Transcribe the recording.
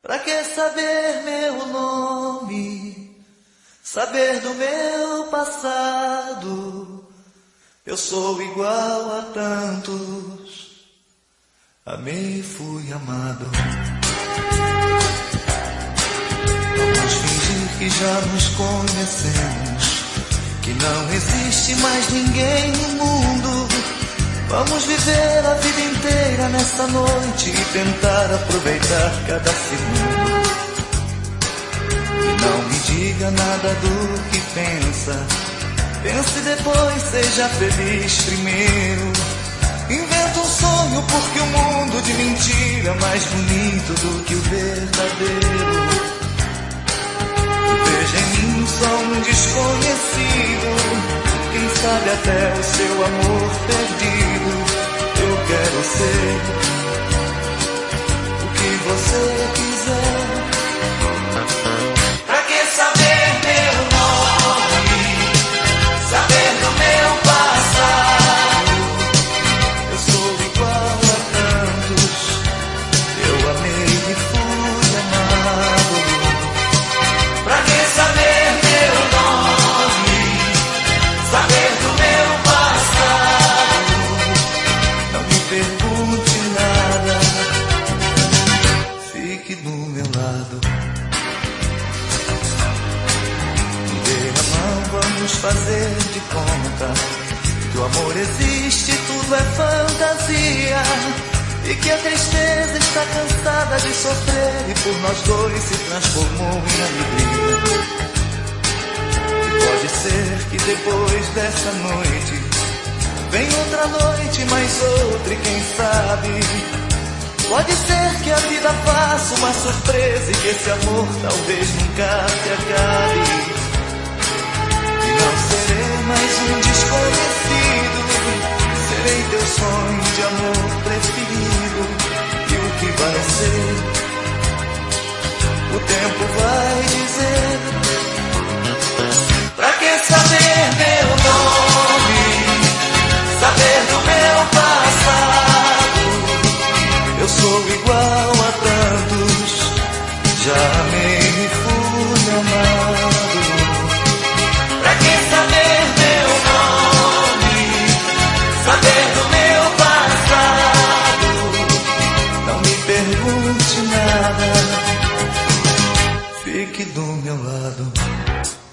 Pra que saber meu nome, saber do meu passado? Eu sou igual a tantos, amei e fui amado. Vamos fingir que já nos conhecemos, que não existe mais ninguém no mundo. Vamos viver a vida inteira nessa noite e tentar aproveitar cada segundo. E não me diga nada do que pensa, pense depois, seja feliz primeiro. Inventa um sonho porque o mundo de mentira é mais bonito do que o verdadeiro. Veja em mim só um desconhecido, quem sabe até o seu amor perdido. Eu quero ser o que você quiser. Pra que saber meu nome, saber do meu passado? Eu sou igual a tantos, eu amei e fui amado. Pra que saber meu nome, saber do meu passado? Não me pergunte nada, fique do meu lado. Me dê a mão, vamos fazer de conta que o amor existe, tudo é fantasia, e que a tristeza está cansada de sofrer e por nós dois se transformou em alegria. Pode ser que depois dessa noite vem outra noite, mais outra e quem sabe. Pode ser que a vida faça uma surpresa e que esse amor talvez nunca se acabe. E não serei mais um desconhecido, serei teu sonho de amor preferido. E o que vai ser, o tempo vai dizer. Pra que saber meu nome, saber do meu passado? Eu sou igual a tantos, já amei e fui amado. Pra que saber meu nome, saber do meu passado? Não me pergunte nada, fique do meu lado.